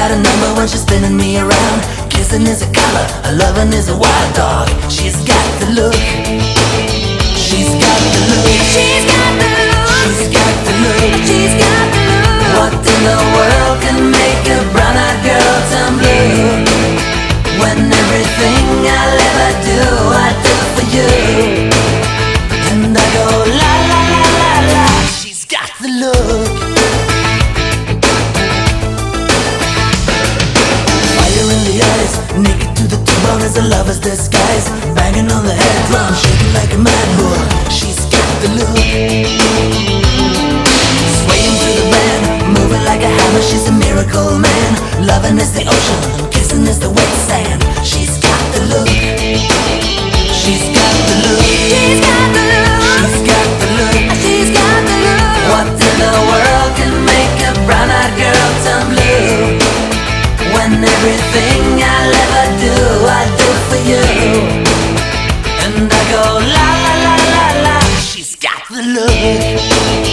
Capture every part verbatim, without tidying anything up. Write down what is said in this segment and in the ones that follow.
got a number when she's spinning me around. Kissing is a color, a loving is a wild dog. She's got the look. She's got the look. She's got the look. She's got the look. She's got the look. What in the world can make a brown-eyed girl turn blue? When everything I'll ever do, I do for you. And I go la la la la la. She's got the look. Fire in the eyes, naked to the bone as a lover's disguise. Banging on the head drum, shaking like a mad bull. She's got the look. Swaying through the band, moving like a hammer. She's a miracle man. Loving is the ocean, kissing is the wet sand. She's got the look. She's got the look. She's got the look. She's got the look. She's got the look. What in the world can make a brown-eyed girl turn blue? When everything I'll ever do, I do for you. And I go la la la la la. She's got the look.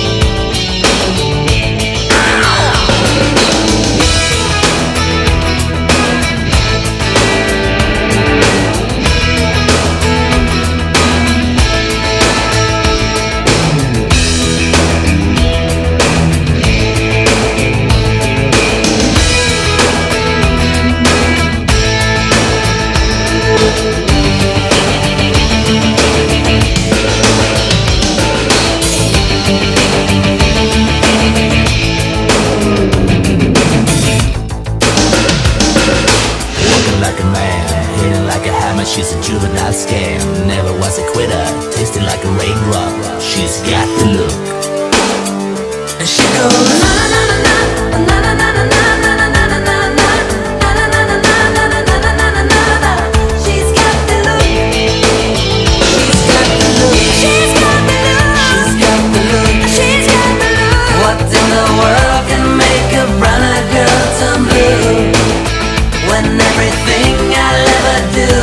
She's a juvenile scam, never was a quitter, tasting like a raindrop. She's got the look. And she goes na na na na na na na na na na na na na. She's got the look. She's got the look. She's got the look. She's got the look. She's got the look. What in the world can make a brown-eyed girl turn blue? When everything I'll ever do